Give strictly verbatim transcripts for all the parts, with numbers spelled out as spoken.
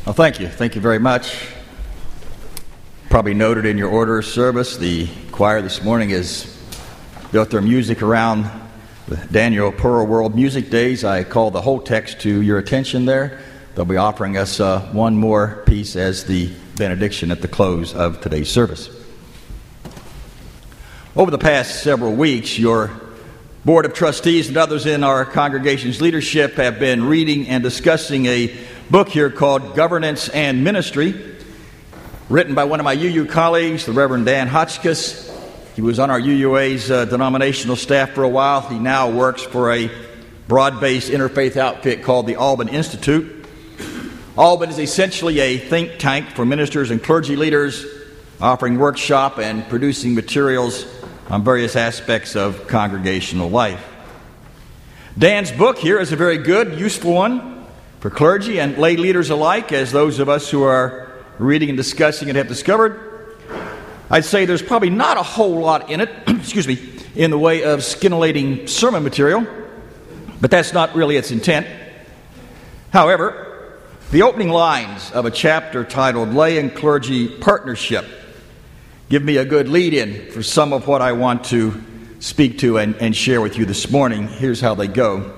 Well, thank you. Thank you very much. Probably noted in your order of service, the choir this morning has built their music around the Daniel Pearl World Music Days. I call the whole text to your attention there. They'll be offering us uh, one more piece as the benediction at the close of today's service. Over the past several weeks, your Board of Trustees and others in our congregation's leadership have been reading and discussing a book here called Governance and Ministry, written by one of my U U colleagues, the Reverend Dan Hotchkiss. He was on our U U A's uh, denominational staff for a while. He now works for a broad-based interfaith outfit called the Alban Institute. Alban is essentially a think tank for ministers and clergy leaders, offering workshop and producing materials on various aspects of congregational life. Dan's book here is a very good, useful one for clergy and lay leaders alike, as those of us who are reading and discussing it have discovered. I'd say there's probably not a whole lot in it, excuse me, in the way of scintillating sermon material, but that's not really its intent. However, the opening lines of a chapter titled Lay and Clergy Partnership give me a good lead-in for some of what I want to speak to and, and share with you this morning. Here's how they go.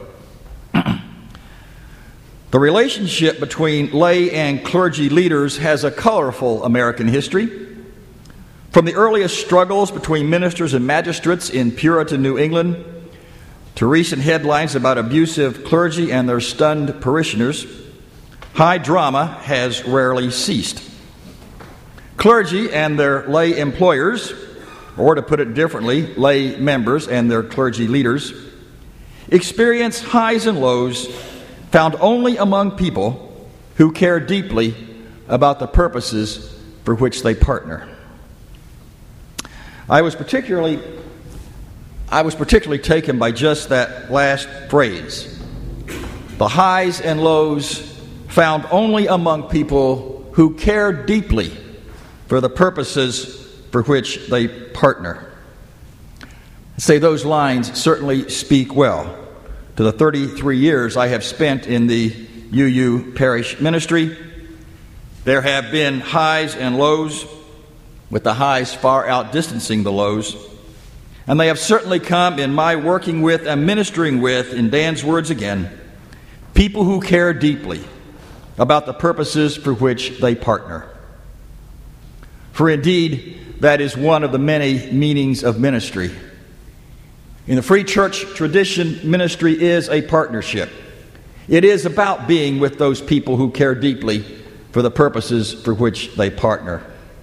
The relationship between lay and clergy leaders has a colorful American history. From the earliest struggles between ministers and magistrates in Puritan New England to recent headlines about abusive clergy and their stunned parishioners, high drama has rarely ceased. Clergy and their lay employers, or to put it differently, lay members and their clergy leaders, experience highs and lows found only among people who care deeply about the purposes for which they partner. I was particularly I was particularly taken by just that last phrase. The highs and lows found only among people who care deeply for the purposes for which they partner. I'd say those lines certainly speak well to the thirty-three years I have spent in the U U parish ministry. There have been highs and lows, with the highs far outdistancing the lows. And they have certainly come in my working with and ministering with, in Dan's words again, people who care deeply about the purposes for which they partner. For indeed, that is one of the many meanings of ministry. In the free church tradition, ministry is a partnership. It is about being with those people who care deeply for the purposes for which they partner.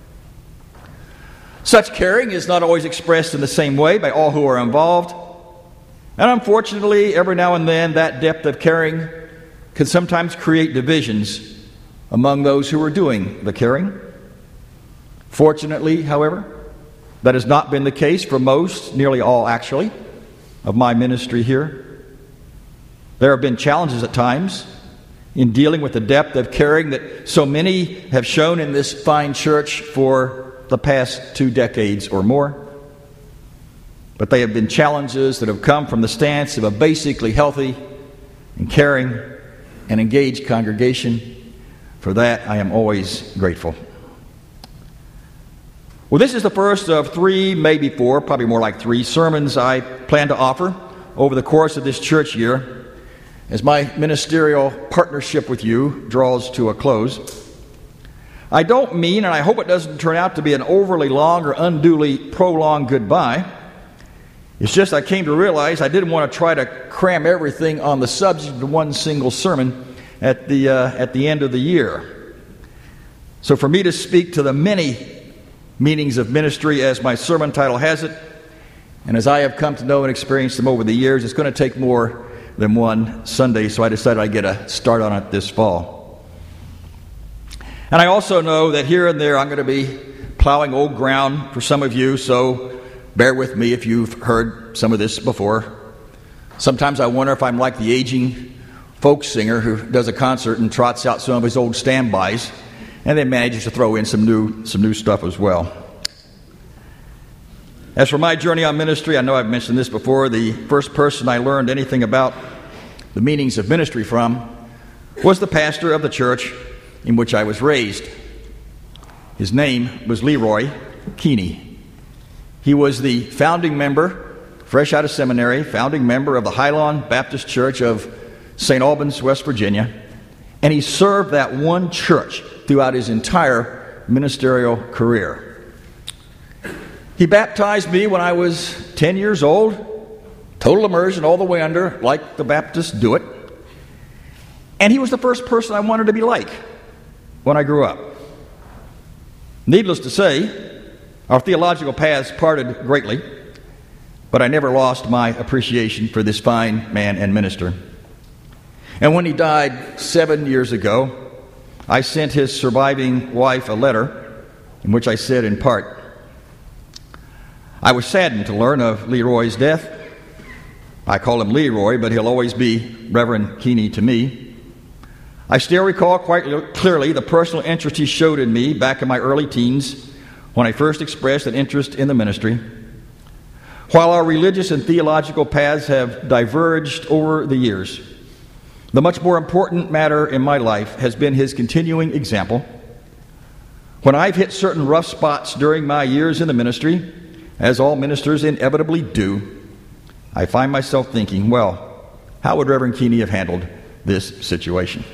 Such caring is not always expressed in the same way by all who are involved. And unfortunately, every now and then, that depth of caring can sometimes create divisions among those who are doing the caring. Fortunately, however, that has not been the case for most, nearly all actually, of my ministry here. There have been challenges at times in dealing with the depth of caring that so many have shown in this fine church for the past two decades or more. But they have been challenges that have come from the stance of a basically healthy and caring and engaged congregation. For that, I am always grateful. Well, this is the first of three, maybe four, probably more like three sermons I plan to offer over the course of this church year as my ministerial partnership with you draws to a close. I don't mean, and I hope it doesn't turn out to be an overly long or unduly prolonged goodbye. It's just I came to realize I didn't want to try to cram everything on the subject of one single sermon at the uh, at the end of the year. So for me to speak to the many meanings of ministry, as my sermon title has it, and as I have come to know and experience them over the years, it's going to take more than one Sunday, so I decided I'd get a start on it this fall. And I also know that here and there I'm going to be plowing old ground for some of you, so bear with me if you've heard some of this before. Sometimes I wonder if I'm like the aging folk singer who does a concert and trots out some of his old standbys, and then manages to throw in some new some new stuff as well. As for my journey on ministry, I know I've mentioned this before, the first person I learned anything about the meanings of ministry from was the pastor of the church in which I was raised. His name was Leroy Keeney. He was the founding member, fresh out of seminary, founding member of the Highlawn Baptist Church of Saint Albans, West Virginia, and he served that one church throughout his entire ministerial career. He baptized me when I was ten years old, total immersion all the way under, like the Baptists do it. And he was the first person I wanted to be like when I grew up. Needless to say, our theological paths parted greatly, but I never lost my appreciation for this fine man and minister. And when he died seven years ago, I sent his surviving wife a letter in which I said in part, I was saddened to learn of Leroy's death. I call him Leroy, but he'll always be Reverend Keeney to me. I still recall quite clearly the personal interest he showed in me back in my early teens when I first expressed an interest in the ministry. While our religious and theological paths have diverged over the years, the much more important matter in my life has been his continuing example. When I've hit certain rough spots during my years in the ministry, as all ministers inevitably do, I find myself thinking, well, how would Reverend Keeney have handled this situation?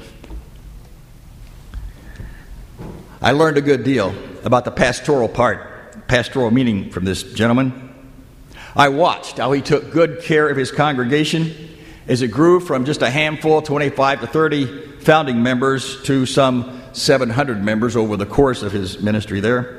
I learned a good deal about the pastoral part, pastoral meaning from this gentleman. I watched how he took good care of his congregation as it grew from just a handful, twenty-five to thirty founding members, to some seven hundred members over the course of his ministry there.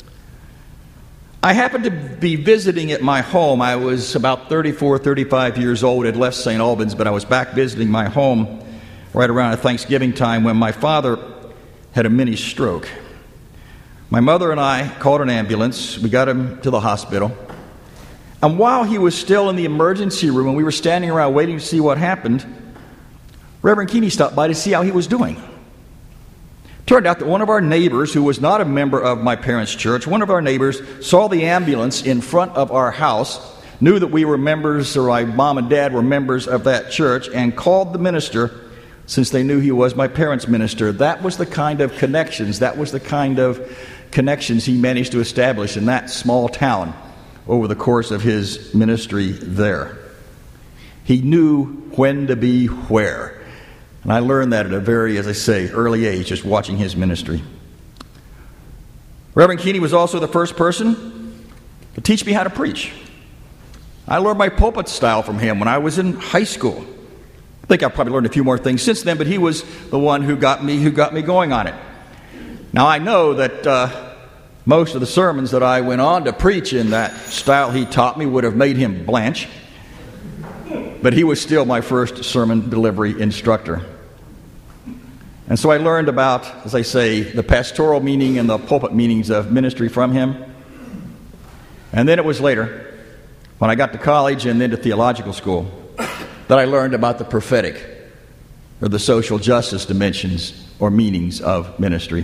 I happened to be visiting at my home. I was about thirty-four, thirty-five years old, had left Saint Albans, but I was back visiting my home right around Thanksgiving time when my father had a mini stroke. My mother and I called an ambulance. We got him to the hospital. And while he was still in the emergency room and we were standing around waiting to see what happened, Reverend Keeney stopped by to see how he was doing. Turned out that one of our neighbors, who was not a member of my parents' church, one of our neighbors saw the ambulance in front of our house, knew that we were members, or my mom and dad were members of that church, and called the minister since they knew he was my parents' minister. That was the kind of connections, that was the kind of connections he managed to establish in that small town over the course of his ministry there. He knew when to be where. And I learned that at a very, as I say, early age, just watching his ministry. Reverend Keeney was also the first person to teach me how to preach. I learned my pulpit style from him when I was in high school. I think I've probably learned a few more things since then, but he was the one who got me, who got me going on it. Now, I know that uh, most of the sermons that I went on to preach in that style he taught me would have made him blanch, but he was still my first sermon delivery instructor. And so I learned about, as I say, the pastoral meaning and the pulpit meanings of ministry from him. And then it was later, when I got to college and then to theological school, that I learned about the prophetic or the social justice dimensions or meanings of ministry.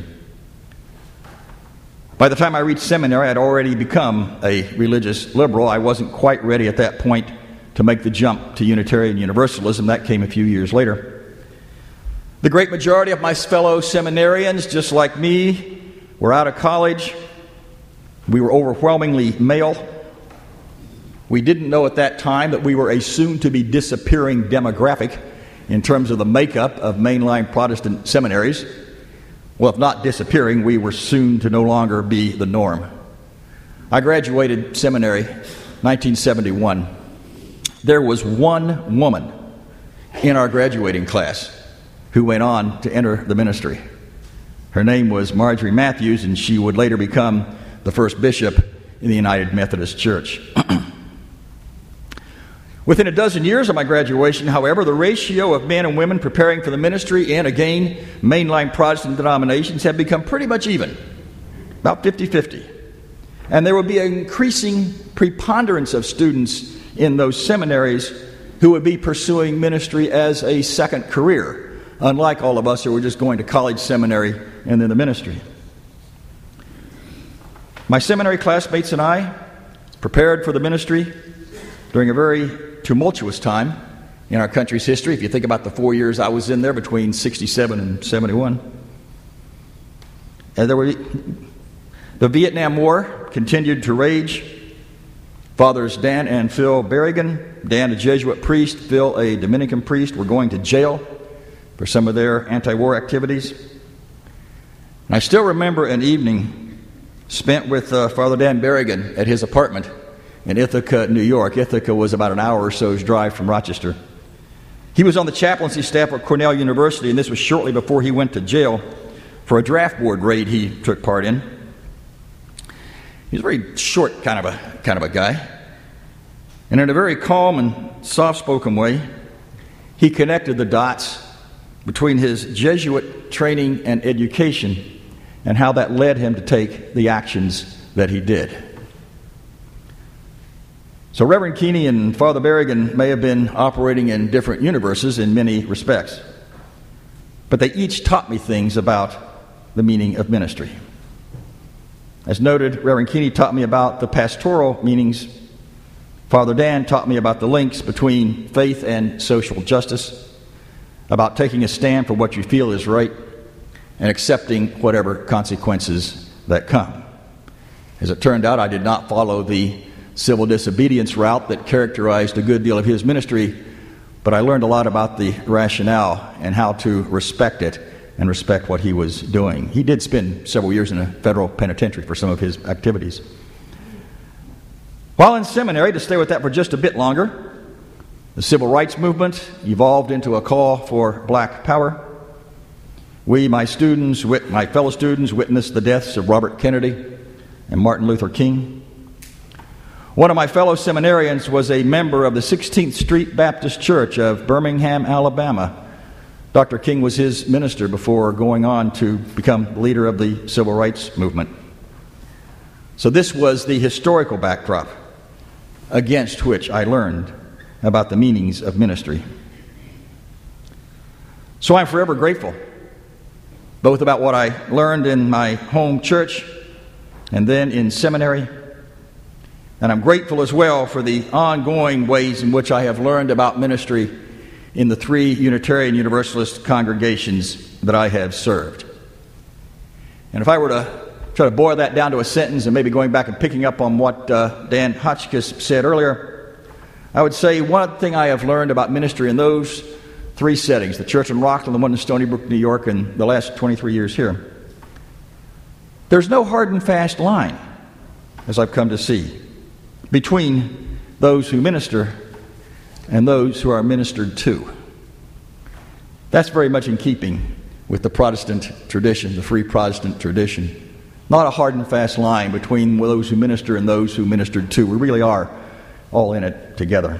By the time I reached seminary, I'd already become a religious liberal. I wasn't quite ready at that point to make the jump to Unitarian Universalism. That came a few years later. The great majority of my fellow seminarians, just like me, were out of college. We were overwhelmingly male. We didn't know at that time that we were a soon-to-be disappearing demographic in terms of the makeup of mainline Protestant seminaries. Well, if not disappearing, we were soon to no longer be the norm. I graduated seminary nineteen seventy-one. There was one woman in our graduating class who went on to enter the ministry. Her name was Marjorie Matthews, and she would later become the first bishop in the United Methodist Church. Within a dozen years of my graduation, however, the ratio of men and women preparing for the ministry and, again, mainline Protestant denominations had become pretty much even, about fifty-fifty. And there would be an increasing preponderance of students in those seminaries who would be pursuing ministry as a second career, unlike all of us who were just going to college, seminary, and then the ministry. My seminary classmates and I prepared for the ministry during a very tumultuous time in our country's history. If you think about the four years I was in there between sixty-seven and seventy-one. And there were, the Vietnam War continued to rage. Fathers Dan and Phil Berrigan, Dan a Jesuit priest, Phil a Dominican priest, were going to jail for some of their anti-war activities. And I still remember an evening spent with uh, Father Dan Berrigan at his apartment in Ithaca, New York. Ithaca was about an hour or so's drive from Rochester. He was on the chaplaincy staff at Cornell University, and this was shortly before he went to jail for a draft board raid he took part in. He was a very short kind of a kind of a guy. And in a very calm and soft-spoken way, he connected the dots between his Jesuit training and education and how that led him to take the actions that he did. So Reverend Keeney and Father Berrigan may have been operating in different universes in many respects, but they each taught me things about the meaning of ministry. As noted, Reverend Keeney taught me about the pastoral meanings. Father Dan taught me about the links between faith and social justice, about taking a stand for what you feel is right and accepting whatever consequences that come. As it turned out, I did not follow the civil disobedience route that characterized a good deal of his ministry, but I learned a lot about the rationale and how to respect it and respect what he was doing. He did spend several years in a federal penitentiary for some of his activities. While in seminary, to stay with that for just a bit longer, the civil rights movement evolved into a call for black power. We, my students, my fellow students, witnessed the deaths of Robert Kennedy and Martin Luther King. One of my fellow seminarians was a member of the sixteenth Street Baptist Church of Birmingham, Alabama. Doctor King was his minister before going on to become leader of the civil rights movement. So this was the historical backdrop against which I learned about the meanings of ministry. So I'm forever grateful, both about what I learned in my home church and then in seminary. And I'm grateful as well for the ongoing ways in which I have learned about ministry in the three Unitarian Universalist congregations that I have served. And if I were to try to boil that down to a sentence, and maybe going back and picking up on what uh, Dan Hotchkiss said earlier, I would say one thing I have learned about ministry in those three settings, the church in Rockland, the one in Stony Brook, New York, and the last twenty-three years here, there's no hard and fast line, as I've come to see, between those who minister and those who are ministered to. That's very much in keeping with the Protestant tradition, the free Protestant tradition. Not a hard and fast line between those who minister and those who ministered to. We really are all in it together.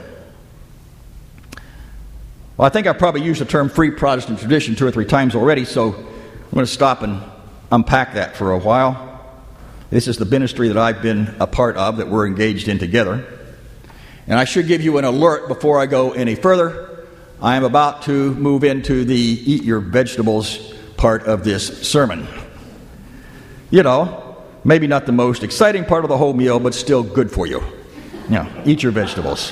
Well, I think I've probably used the term free Protestant tradition two or three times already, so I'm going to stop and unpack that for a while. This is the ministry that I've been a part of, that we're engaged in together. And I should give you an alert before I go any further. I am about to move into the eat your vegetables part of this sermon. You know, maybe not the most exciting part of the whole meal, but still good for you. Yeah, eat your vegetables.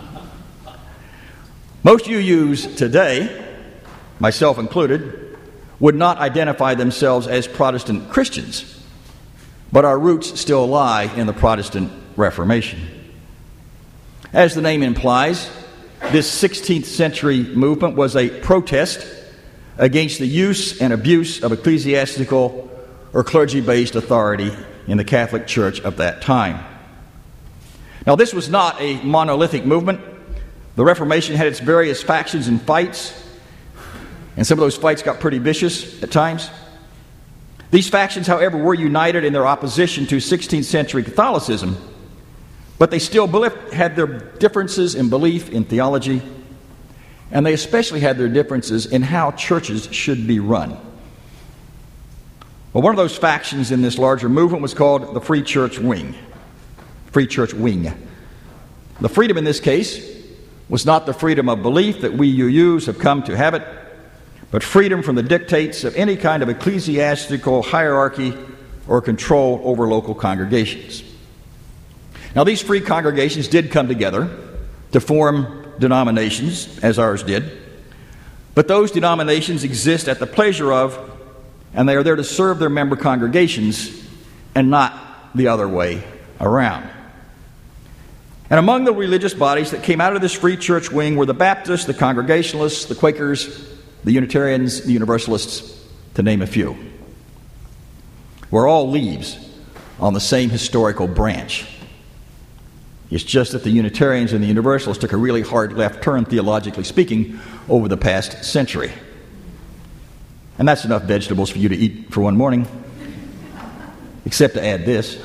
Most you use today, myself included, would not identify themselves as Protestant Christians, but our roots still lie in the Protestant Reformation. As the name implies, this sixteenth century movement was a protest against the use and abuse of ecclesiastical or clergy-based authority in the Catholic Church of that time. Now, this was not a monolithic movement. The Reformation had its various factions and fights, and some of those fights got pretty vicious at times. These factions, however, were united in their opposition to sixteenth century Catholicism, but they still had their differences in belief in theology, and they especially had their differences in how churches should be run. Well, one of those factions in this larger movement was called the Free Church Wing. Free Church Wing. The freedom in this case was not the freedom of belief that we U Us have come to have it, but freedom from the dictates of any kind of ecclesiastical hierarchy or control over local congregations. Now, these free congregations did come together to form denominations, as ours did, but those denominations exist at the pleasure of and they are there to serve their member congregations and not the other way around. And among the religious bodies that came out of this free church wing were the Baptists, the Congregationalists, the Quakers, the Unitarians, the Universalists, to name a few. We're all leaves on the same historical branch. It's just that the Unitarians and the Universalists took a really hard left turn, theologically speaking, over the past century. And that's enough vegetables for you to eat for one morning, except to add this.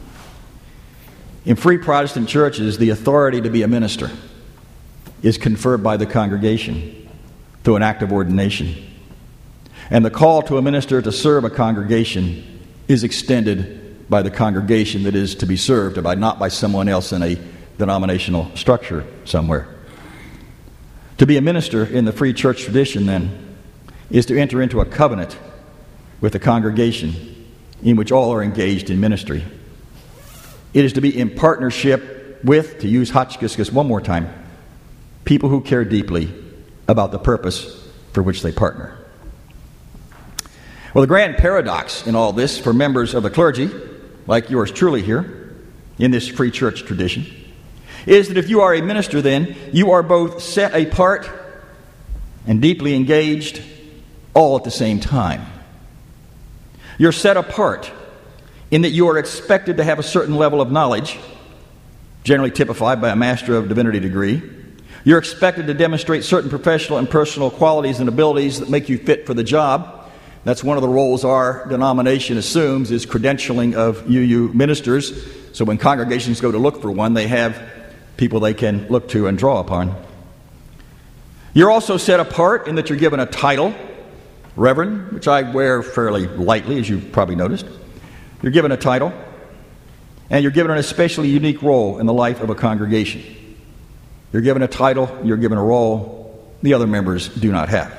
In free Protestant churches, the authority to be a minister is conferred by the congregation through an act of ordination. And the call to a minister to serve a congregation is extended by the congregation that is to be served, by not by someone else in a denominational structure somewhere. To be a minister in the free church tradition, then, is to enter into a covenant with the congregation in which all are engaged in ministry. It is to be in partnership with, to use Hotchkiss one more time, people who care deeply about the purpose for which they partner. Well, the grand paradox in all this for members of the clergy, like yours truly here, in this free church tradition, is that if you are a minister, then you are both set apart and deeply engaged all at the same time. You're set apart in that you are expected to have a certain level of knowledge, generally typified by a Master of Divinity degree. You're expected to demonstrate certain professional and personal qualities and abilities that make you fit for the job. That's one of the roles our denomination assumes, is credentialing of U U ministers. So when congregations go to look for one, they have people they can look to and draw upon. You're also set apart in that you're given a title, Reverend, which I wear fairly lightly, as you've probably noticed. You're given a title, and you're given an especially unique role in the life of a congregation. You're given a title, you're given a role the other members do not have.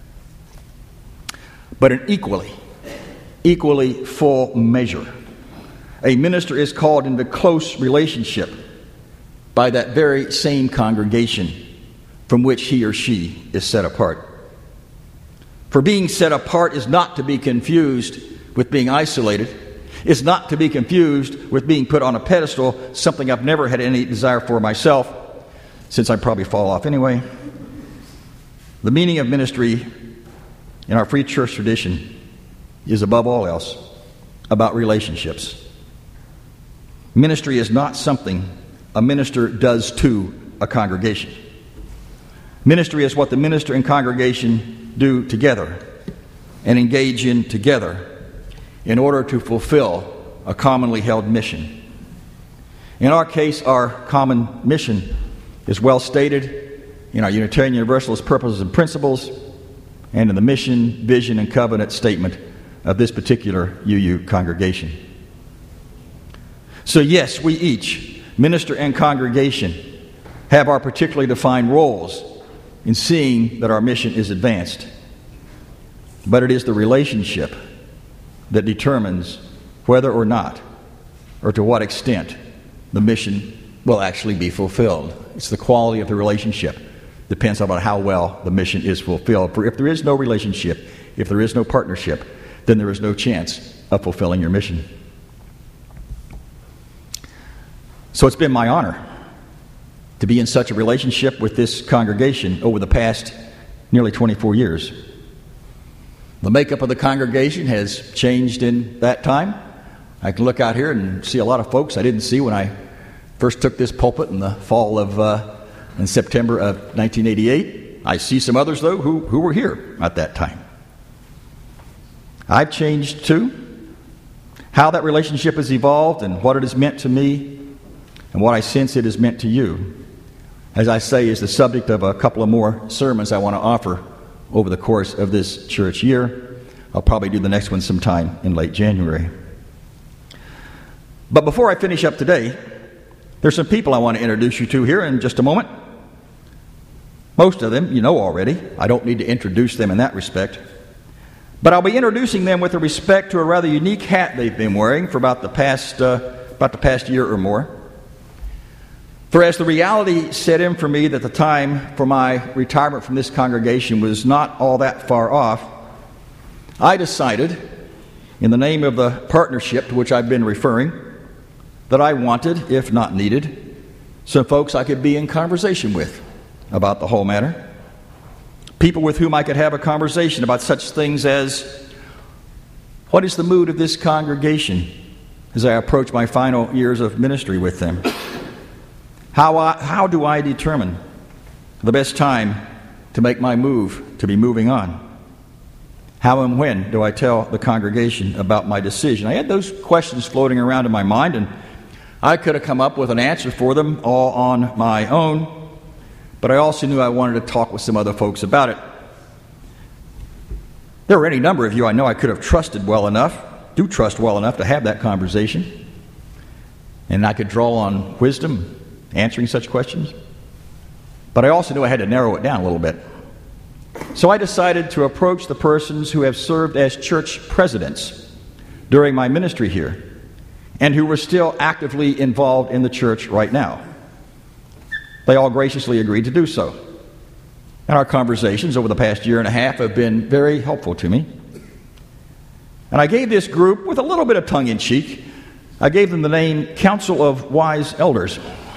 But in equally, equally full measure, a minister is called into close relationship by that very same congregation from which he or she is set apart. For being set apart is not to be confused with being isolated. It's not to be confused with being put on a pedestal, something I've never had any desire for myself, since I probably fall off anyway. The meaning of ministry in our free church tradition is, above all else, about relationships. Ministry is not something a minister does to a congregation. Ministry is what the minister and congregation do together and engage in together in order to fulfill a commonly held mission. In our case, our common mission is well stated in our Unitarian Universalist purposes and principles, and in the mission, vision, and covenant statement of this particular U U congregation. So yes, we each, minister and congregation, have our particularly defined roles in seeing that our mission is advanced. But it is the relationship that determines whether or not, or to what extent, the mission will actually be fulfilled. It's the quality of the relationship. Depends on how well the mission is fulfilled. For if there is no relationship, if there is no partnership, then there is no chance of fulfilling your mission. So it's been my honor to be in such a relationship with this congregation over the past nearly twenty-four years. The makeup of the congregation has changed in that time. I can look out here and see a lot of folks I didn't see when I first took this pulpit in the fall of uh, in September of nineteen eighty-eight. I see some others, though, who, who were here at that time. I've changed, too. How that relationship has evolved and what it has meant to me and what I sense it has meant to you, as I say, is the subject of a couple of more sermons I want to offer over the course of this church year. I'll probably do the next one sometime in late January. But before I finish up today, there's some people I want to introduce you to here in just a moment. Most of them you know already. I don't need to introduce them in that respect. But I'll be introducing them with a respect to a rather unique hat they've been wearing for about the past uh, about the past year or more. For as the reality set in for me that the time for my retirement from this congregation was not all that far off, I decided, in the name of the partnership to which I've been referring, that I wanted, if not needed, some folks I could be in conversation with about the whole matter. People with whom I could have a conversation about such things as, what is the mood of this congregation as I approach my final years of ministry with them? How, I, how do I determine the best time to make my move, to be moving on? How and when do I tell the congregation about my decision? I had those questions floating around in my mind, and I could have come up with an answer for them all on my own, but I also knew I wanted to talk with some other folks about it. There were any number of you I know I could have trusted well enough, do trust well enough to have that conversation, and I could draw on wisdom answering such questions. But I also knew I had to narrow it down a little bit. So I decided to approach the persons who have served as church presidents during my ministry here and who were still actively involved in the church right now. They all graciously agreed to do so. And our conversations over the past year and a half have been very helpful to me. And I gave this group, with a little bit of tongue-in-cheek, I gave them the name Council of Wise Elders.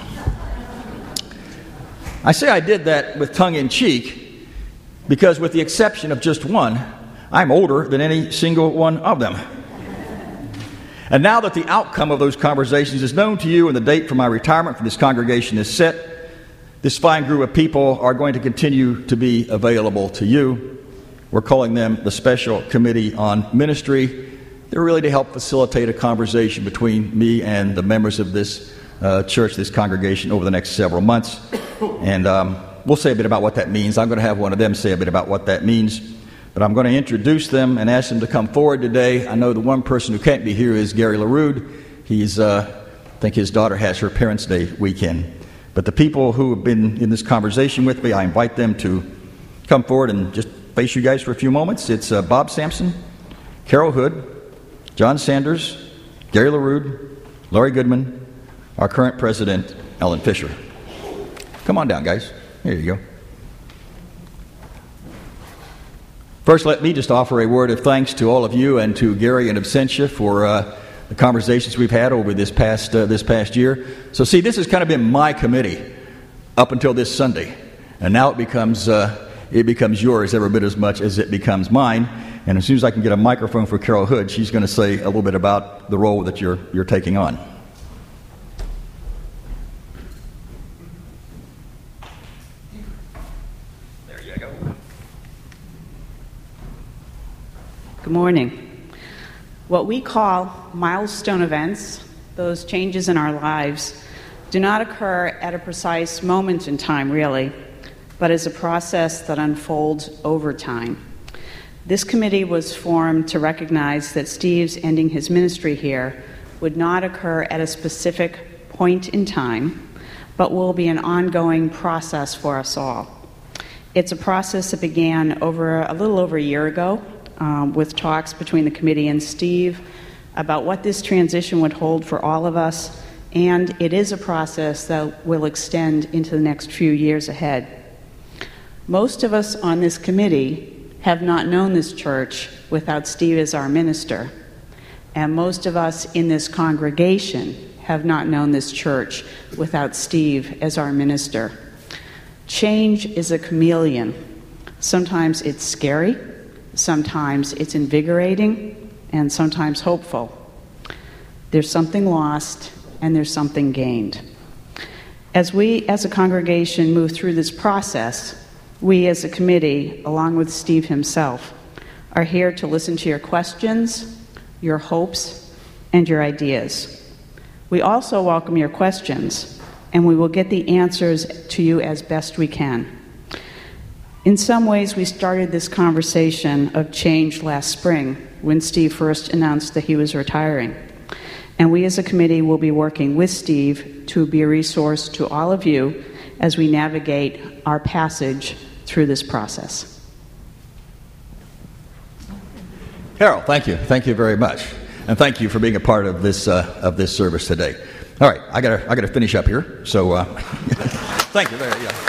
I say I did that with tongue-in-cheek because, with the exception of just one, I'm older than any single one of them. And now that the outcome of those conversations is known to you and the date for my retirement from this congregation is set, this fine group of people are going to continue to be available to you. We're calling them the Special Committee on Ministry. They're really to help facilitate a conversation between me and the members of this uh, church, this congregation, over the next several months. And um, we'll say a bit about what that means. I'm going to have one of them say a bit about what that means. But I'm going to introduce them and ask them to come forward today. I know the one person who can't be here is Gary LaRude. He's, uh, I think his daughter has her Parents' Day weekend. But the people who have been in this conversation with me, I invite them to come forward and just face you guys for a few moments. It's uh, Bob Sampson, Carol Hood, John Sanders, Gary LaRude, Laurie Goodman, our current president, Ellen Fisher. Come on down, guys. There you go. First, let me just offer a word of thanks to all of you and to Gary in absentia for uh, the conversations we've had over this past uh, this past year. So, see, this has kind of been my committee up until this Sunday, and now it becomes uh, it becomes yours every bit as much as it becomes mine. And as soon as I can get a microphone for Carol Hood, she's going to say a little bit about the role that you're you're taking on. There you go. Good morning. What we call milestone events, those changes in our lives, do not occur at a precise moment in time, really, but is a process that unfolds over time. This committee was formed to recognize that Steve's ending his ministry here would not occur at a specific point in time, but will be an ongoing process for us all. It's a process that began over a little over a year ago, Um, with talks between the committee and Steve about what this transition would hold for all of us, and it is a process that will extend into the next few years ahead. Most of us on this committee have not known this church without Steve as our minister, and most of us in this congregation have not known this church without Steve as our minister. Change is a chameleon. Sometimes it's scary, sometimes it's invigorating, and sometimes hopeful. There's something lost, and there's something gained. As we, as a congregation, move through this process, we as a committee, along with Steve himself, are here to listen to your questions, your hopes, and your ideas. We also welcome your questions, and we will get the answers to you as best we can. In some ways, we started this conversation of change last spring when Steve first announced that he was retiring. And we as a committee will be working with Steve to be a resource to all of you as we navigate our passage through this process. Carol, thank you. Thank you very much. And thank you for being a part of this uh, of this service today. All right, I gotta I gotta finish up here. So uh, thank you very much.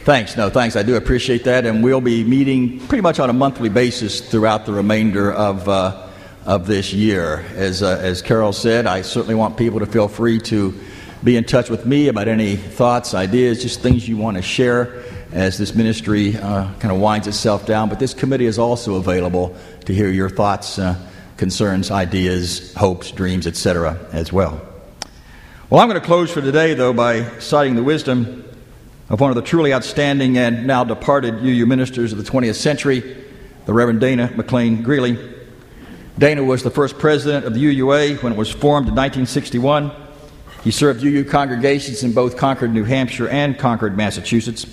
Thanks. No, thanks. I do appreciate that. And we'll be meeting pretty much on a monthly basis throughout the remainder of uh, of this year. As uh, as Carol said, I certainly want people to feel free to be in touch with me about any thoughts, ideas, just things you want to share as this ministry uh, kind of winds itself down. But this committee is also available to hear your thoughts, uh, concerns, ideas, hopes, dreams, et cetera as well. Well, I'm going to close for today, though, by citing the wisdom of one of the truly outstanding and now departed U U ministers of the twentieth century, the Reverend Dana McLean Greeley. Dana was the first president of the U U A when it was formed in nineteen sixty-one. He served U U congregations in both Concord, New Hampshire and Concord, Massachusetts.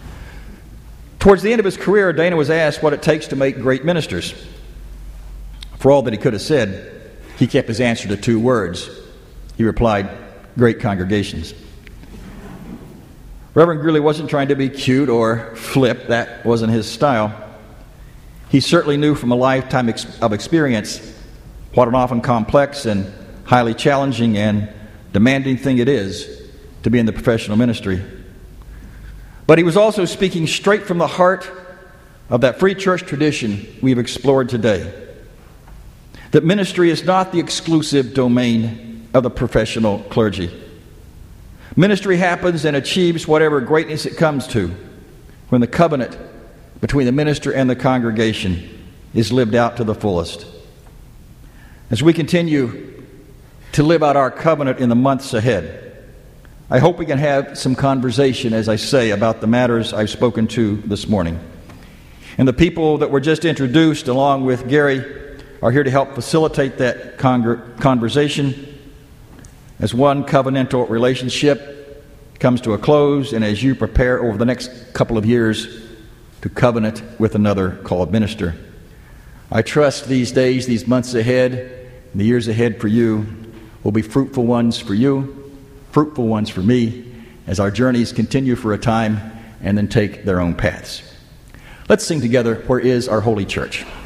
Towards the end of his career, Dana was asked what it takes to make great ministers. For all that he could have said, he kept his answer to two words. He replied, great congregations. Reverend Greeley wasn't trying to be cute or flip. That wasn't his style. He certainly knew from a lifetime ex- of experience what an often complex and highly challenging and demanding thing it is to be in the professional ministry. But he was also speaking straight from the heart of that free church tradition we've explored today. That ministry is not the exclusive domain of the professional clergy. Ministry happens and achieves whatever greatness it comes to when the covenant between the minister and the congregation is lived out to the fullest. As we continue to live out our covenant in the months ahead, I hope we can have some conversation, as I say, about the matters I've spoken to this morning. And the people that were just introduced, along with Gary, are here to help facilitate that con- conversation as one covenantal relationship comes to a close and as you prepare over the next couple of years to covenant with another called minister. I trust these days, these months ahead, and the years ahead for you will be fruitful ones for you, fruitful ones for me, as our journeys continue for a time and then take their own paths. Let's sing together, Where is Our Holy Church?